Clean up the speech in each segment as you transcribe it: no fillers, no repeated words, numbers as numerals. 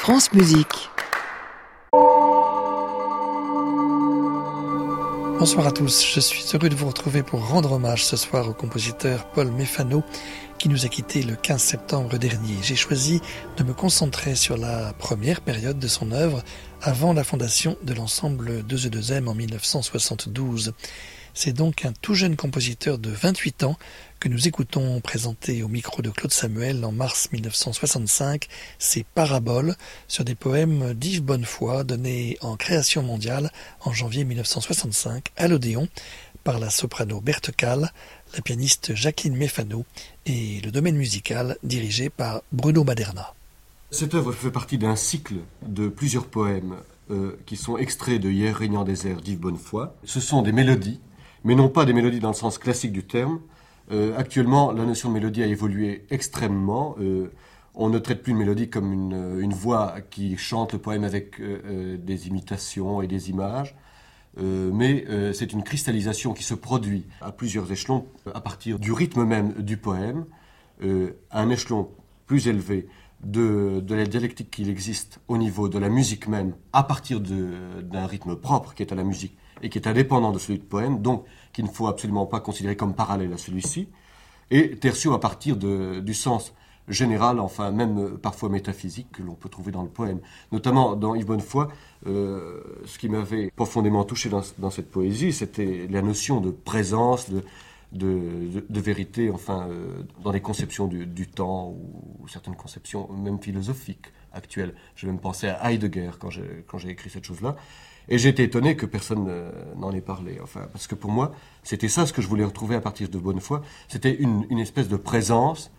France Musique. Bonsoir à tous, je suis heureux de vous retrouver pour rendre hommage ce soir au compositeur Paul Méphano qui nous a quittés le 15 septembre dernier. J'ai choisi de me concentrer sur la première période de son œuvre avant la fondation de l'ensemble 2E2M en 1972. C'est donc un tout jeune compositeur de 28 ans que nous écoutons présenter au micro de Claude Samuel en mars 1965 ses Paraboles sur des poèmes d'Yves Bonnefoy donnés en création mondiale en janvier 1965 à l'Odéon par la soprano Berthe Kahl, la pianiste Jacqueline Méphano et le domaine musical dirigé par Bruno Maderna. Cette œuvre fait partie d'un cycle de plusieurs poèmes qui sont extraits de Hier régnant des airs d'Yves Bonnefoy. Ce sont des mélodies, mais non pas des mélodies dans le sens classique du terme. Actuellement, la notion de mélodie a évolué extrêmement. On ne traite plus une mélodie comme une voix qui chante le poème avec des imitations et des images, mais c'est une cristallisation qui se produit à plusieurs échelons à partir du rythme même du poème, à un échelon plus élevé de la dialectique qu'il existe au niveau de la musique même, à partir d'un rythme propre qui est à la musique et qui est indépendant de celui du poème, donc qu'il ne faut absolument pas considérer comme parallèle à celui-ci, et tertio à partir du sens général, enfin même parfois métaphysique, que l'on peut trouver dans le poème. Notamment dans Yves Bonnefoy, ce qui m'avait profondément touché dans cette poésie, c'était la notion de présence, de vérité, enfin, dans les conceptions du temps, ou certaines conceptions même philosophiques actuelles. J'ai même pensé à Heidegger quand j'ai écrit cette chose-là. Et j'ai été étonné que personne n'en ait parlé. Enfin, parce que pour moi, c'était ça ce que je voulais retrouver à partir de Bonnefoy. C'était une espèce de présence.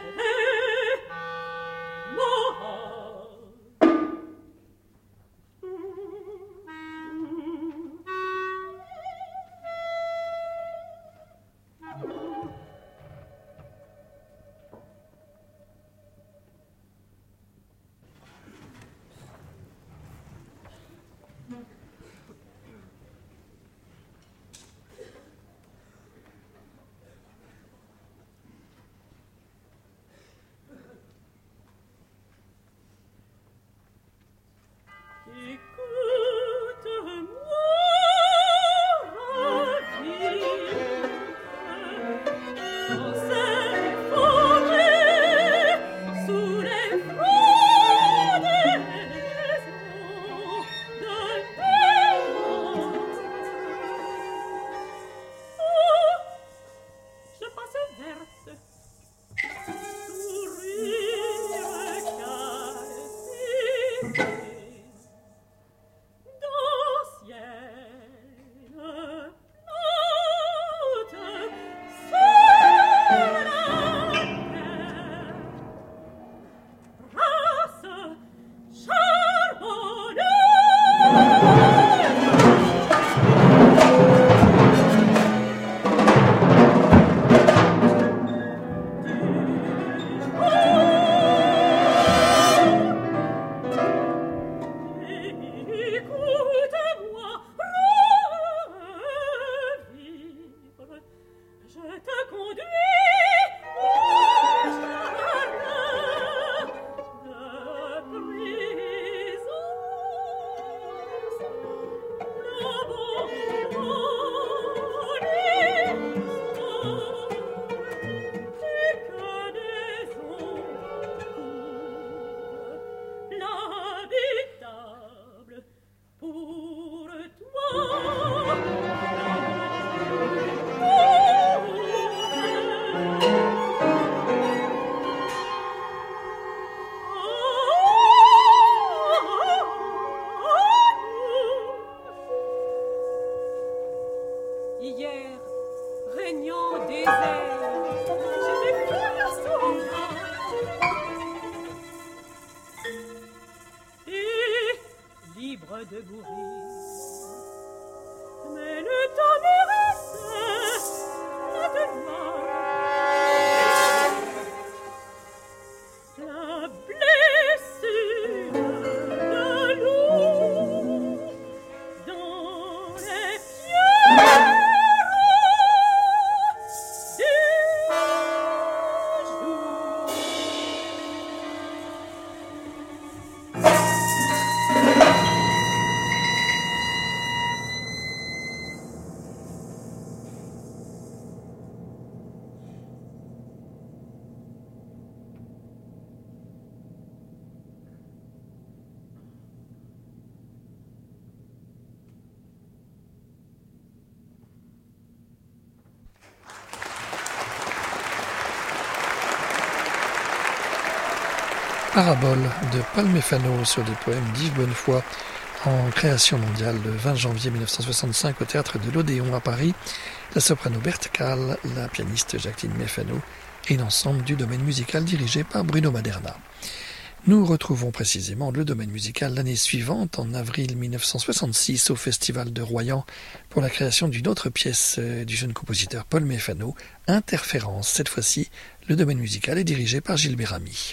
Parabole de Paul Méphano sur des poèmes d'Yves Bonnefoy en création mondiale le 20 janvier 1965 au théâtre de l'Odéon à Paris. La soprano Berthe Kahl, la pianiste Jacqueline Méphano et l'ensemble du domaine musical dirigé par Bruno Maderna. Nous retrouvons précisément le domaine musical l'année suivante, en avril 1966, au Festival de Royan, pour la création d'une autre pièce du jeune compositeur Paul Méphano, Interférence. Cette fois-ci, le domaine musical est dirigé par Gilles Béramy.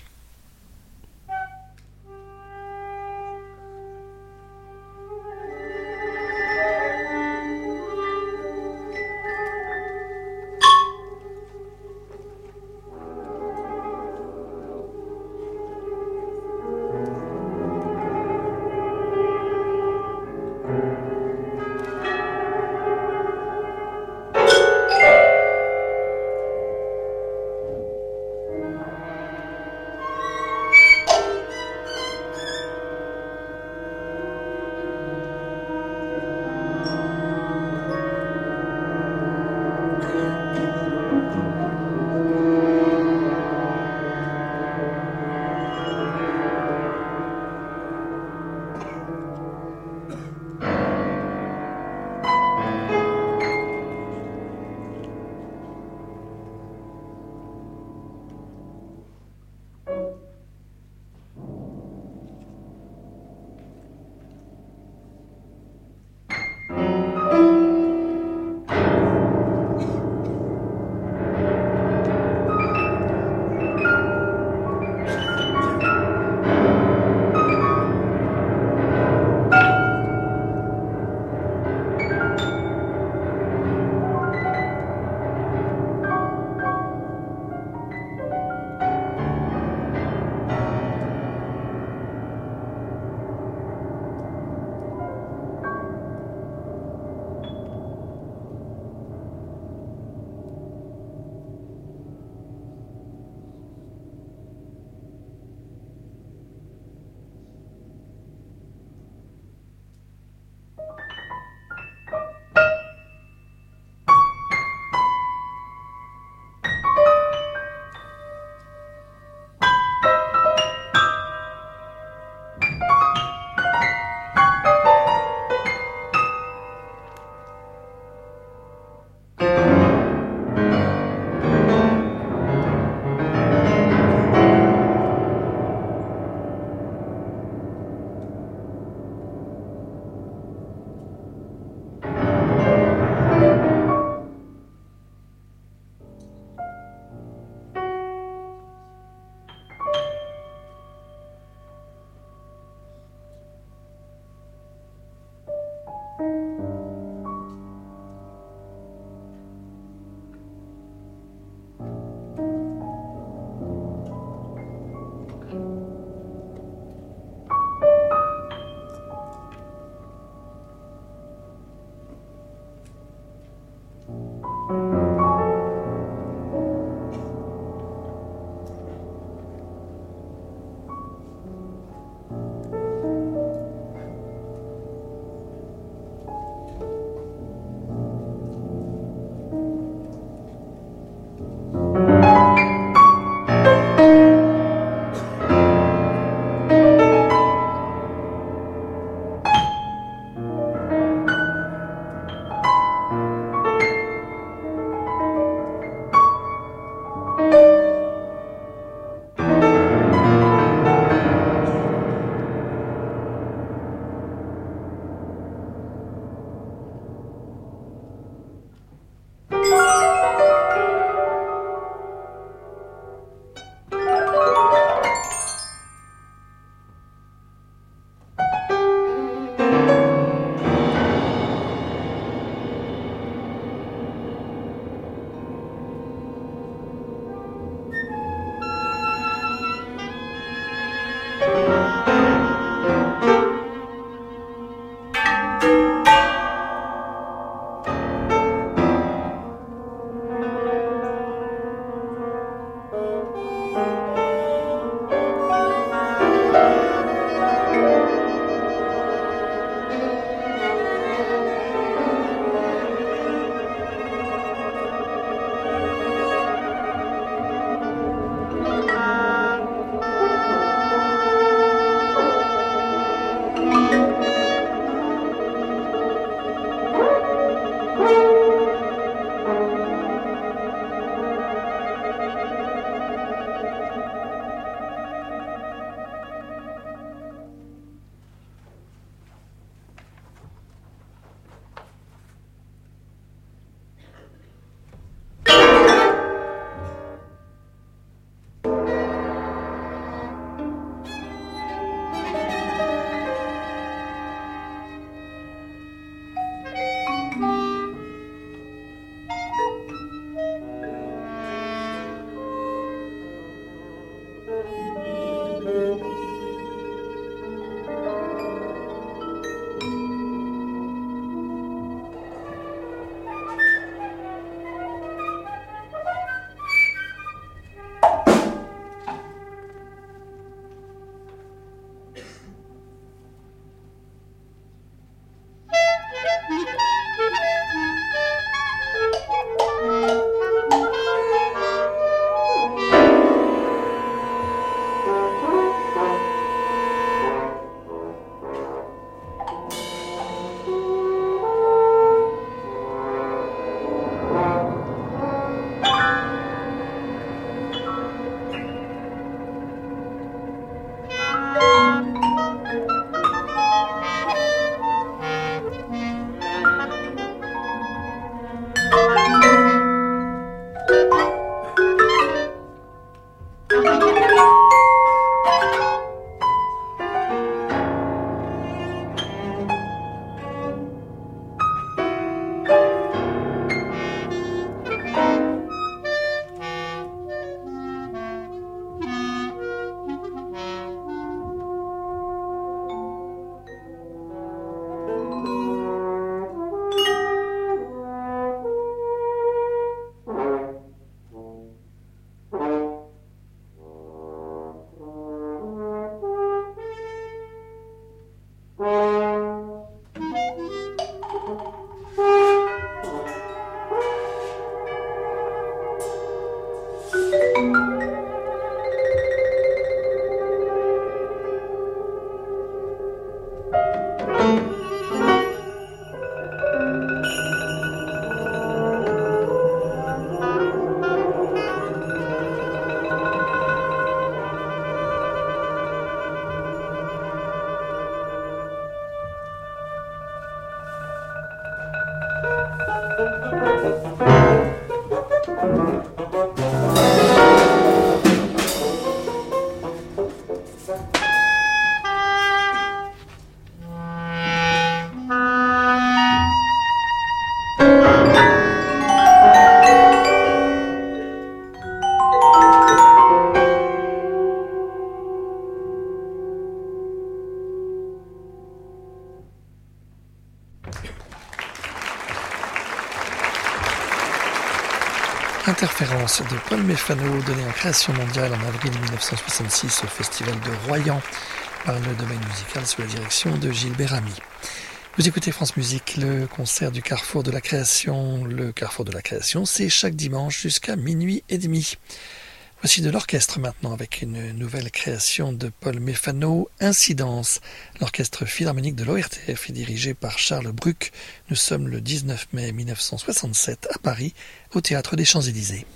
Interférence de Paul Méfano, donné en création mondiale en avril 1966 au Festival de Royan par le domaine musical sous la direction de Gilles Béramy. Vous écoutez France Musique, le concert du Carrefour de la Création. Le Carrefour de la Création, c'est chaque dimanche jusqu'à minuit et demi. Voici de l'orchestre maintenant avec une nouvelle création de Paul Méfano, Incidence. L'orchestre philharmonique de l'ORTF est dirigé par Charles Bruck. Nous sommes le 19 mai 1967 à Paris, au Théâtre des Champs-Élysées.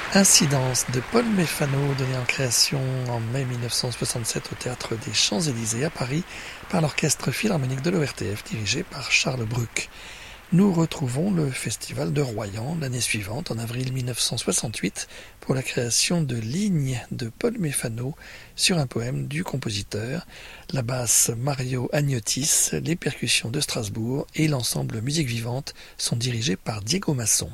Incidence de Paul Méphano, donnée en création en mai 1967 au Théâtre des Champs-Élysées à Paris par l'Orchestre Philharmonique de l'ORTF dirigé par Charles Bruck. Nous retrouvons le Festival de Royan l'année suivante, en avril 1968, pour la création de Lignes de Paul Méphano sur un poème du compositeur, la basse Mario Agniotis, les percussions de Strasbourg et l'ensemble musique vivante sont dirigés par Diego Masson.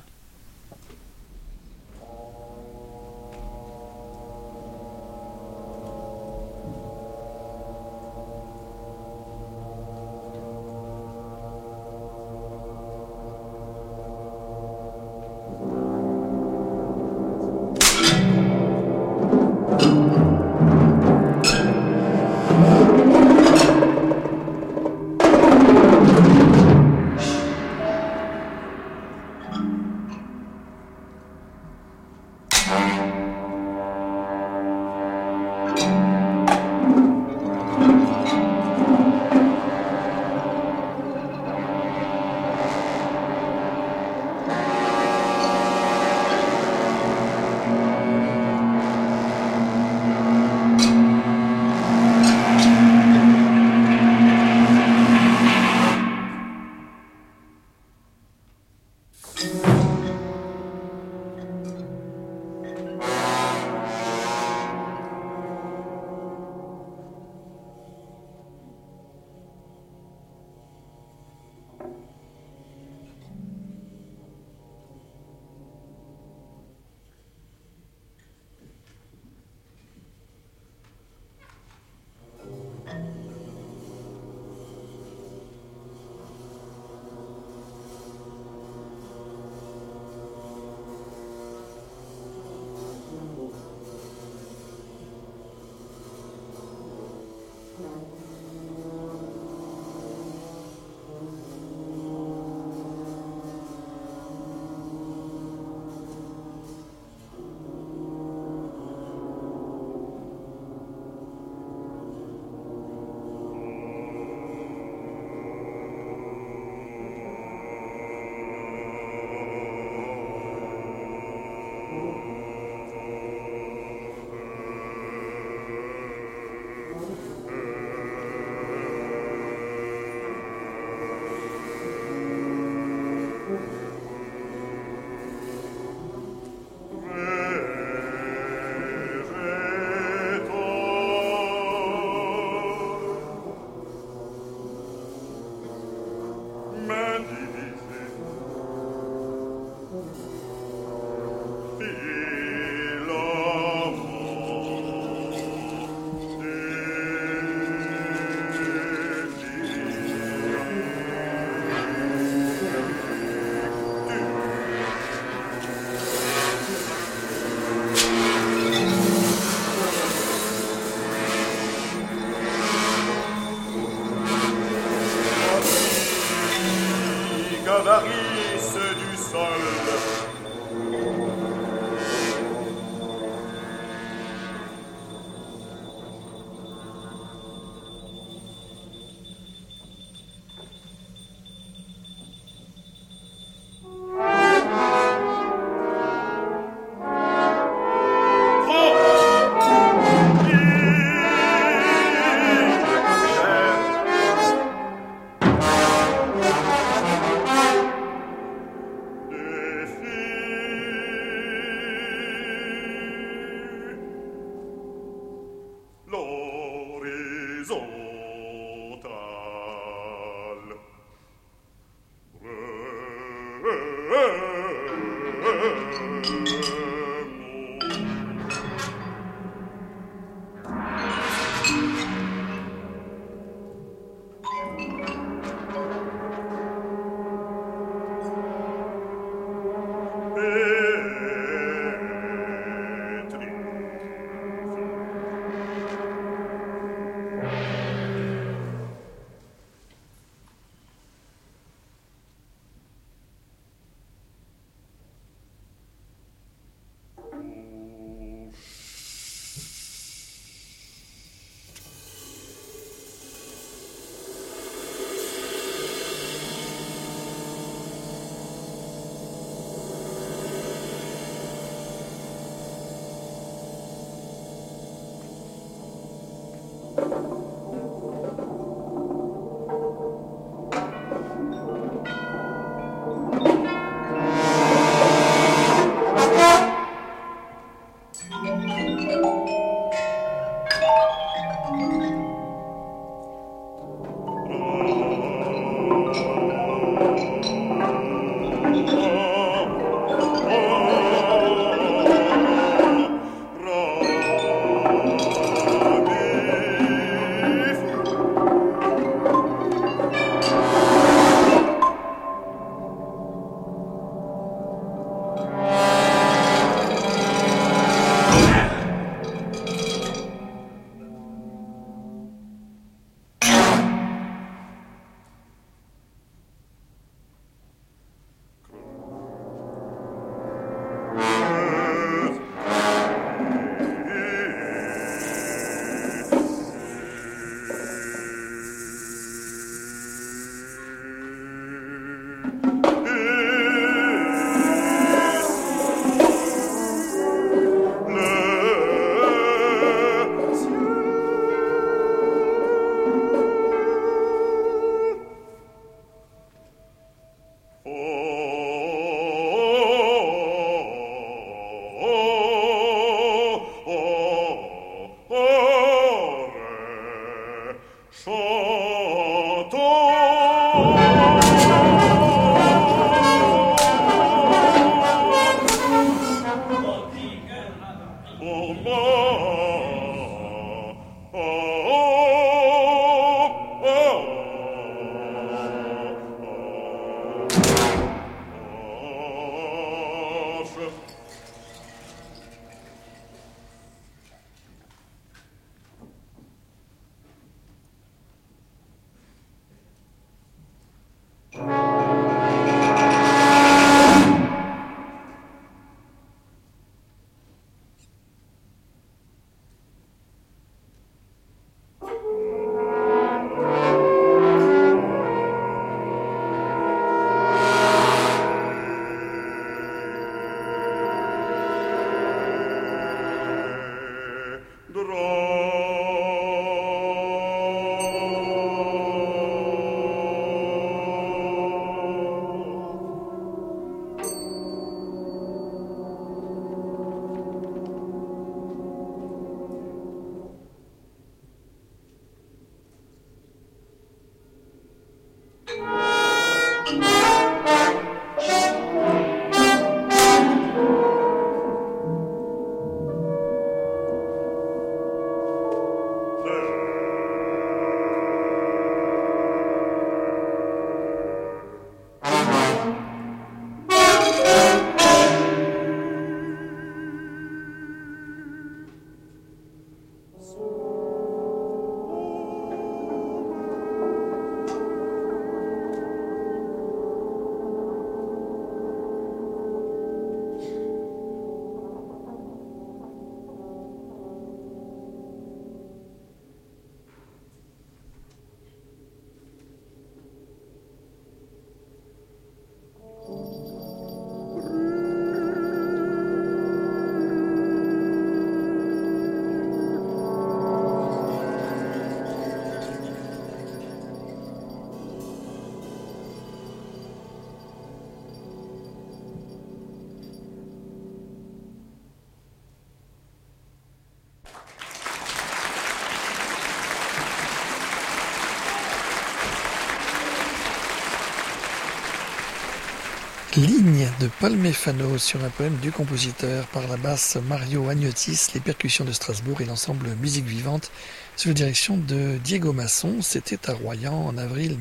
Ligne de Paul Méfano sur un poème du compositeur par la basse Mario Agniotis, les percussions de Strasbourg et l'ensemble Musique Vivante sous la direction de Diego Masson. C'était à Royan en avril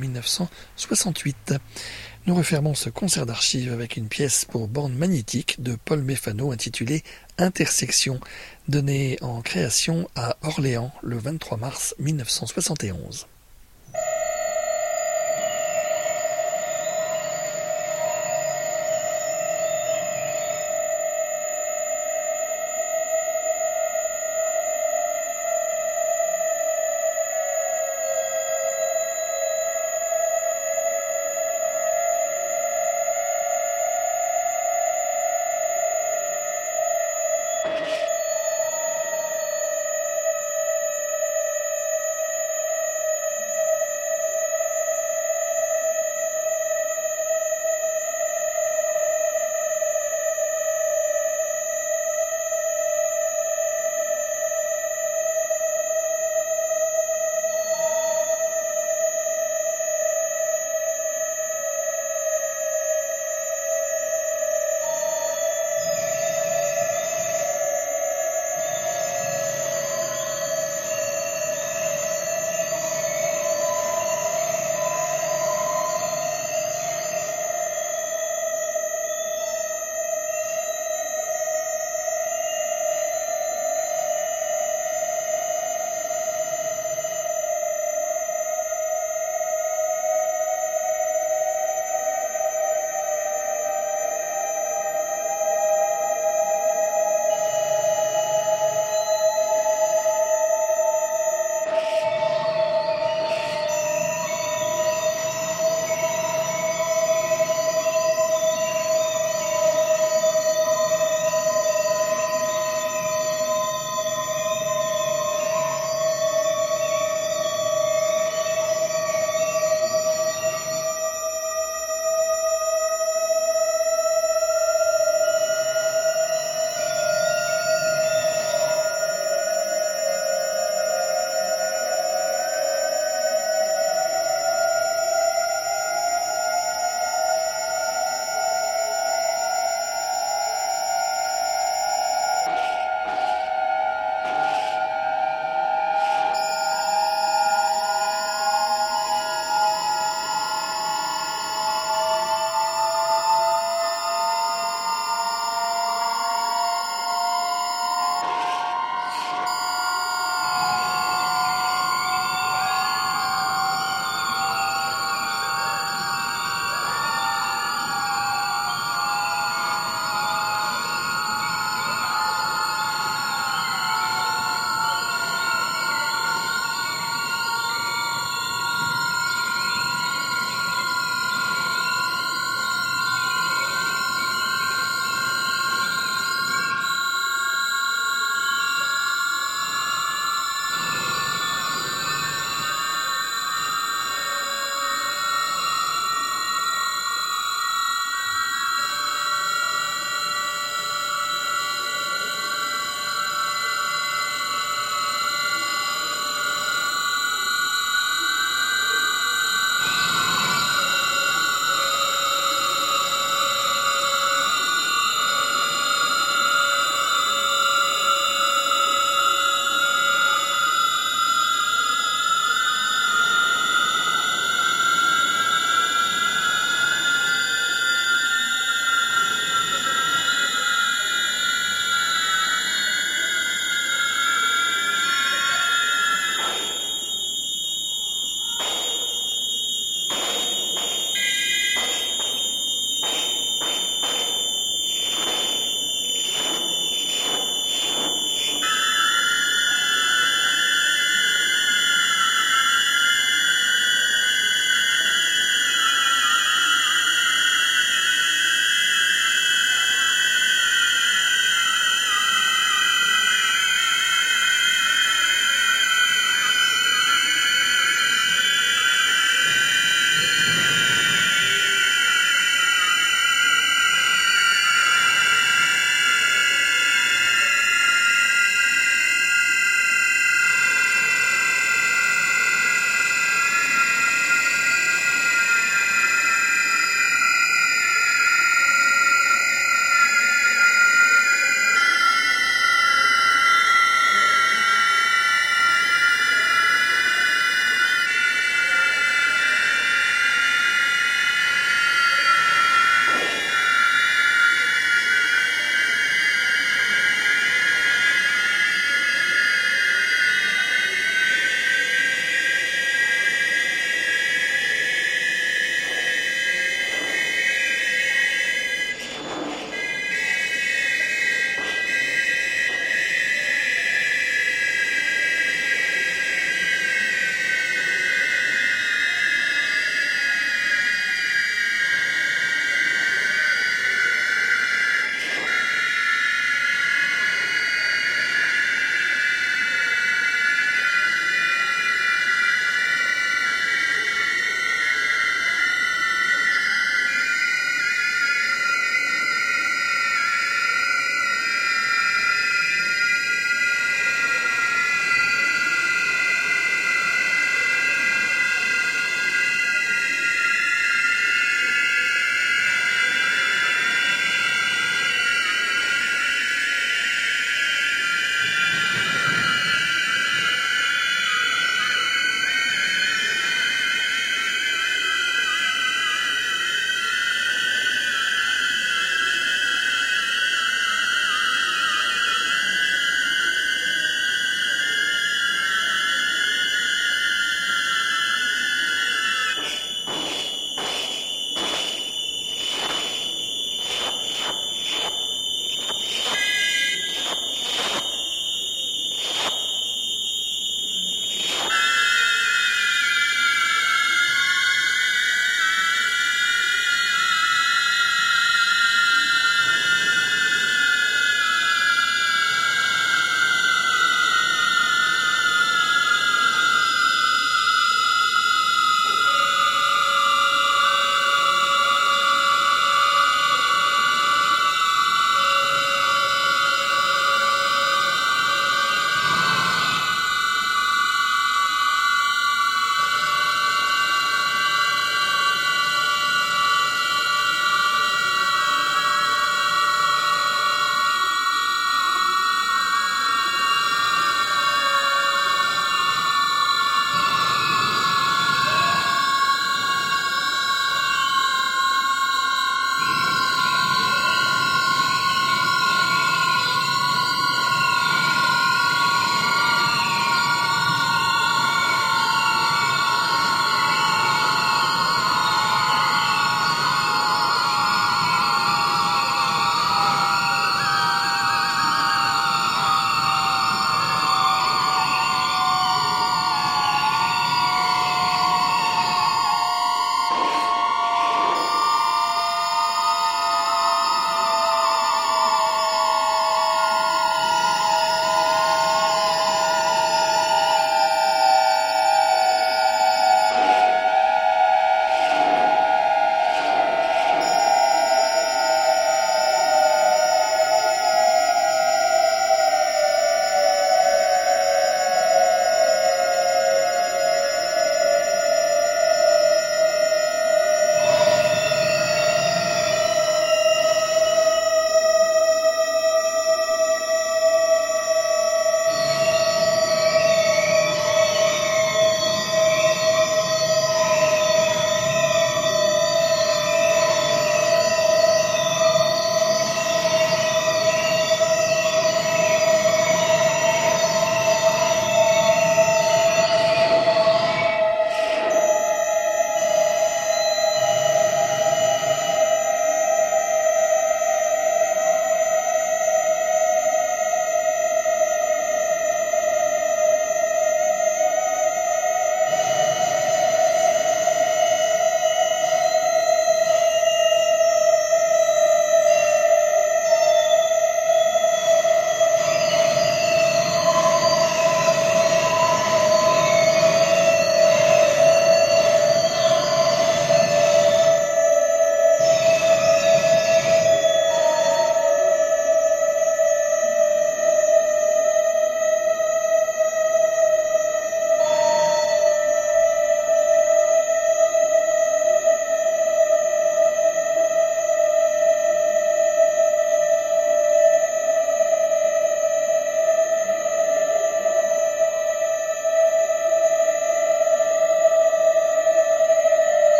1968. Nous refermons ce concert d'archives avec une pièce pour borne magnétique de Paul Méfano intitulée Intersection, donnée en création à Orléans le 23 mars 1971.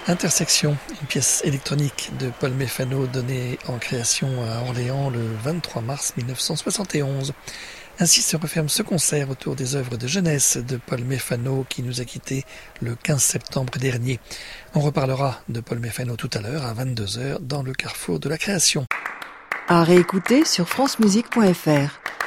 Intersection, une pièce électronique de Paul Méfano donnée en création à Orléans le 23 mars 1971. Ainsi se referme ce concert autour des œuvres de jeunesse de Paul Méfano qui nous a quittés le 15 septembre dernier. On reparlera de Paul Méfano tout à l'heure à 22h dans le carrefour de la création. À réécouter sur francemusique.fr.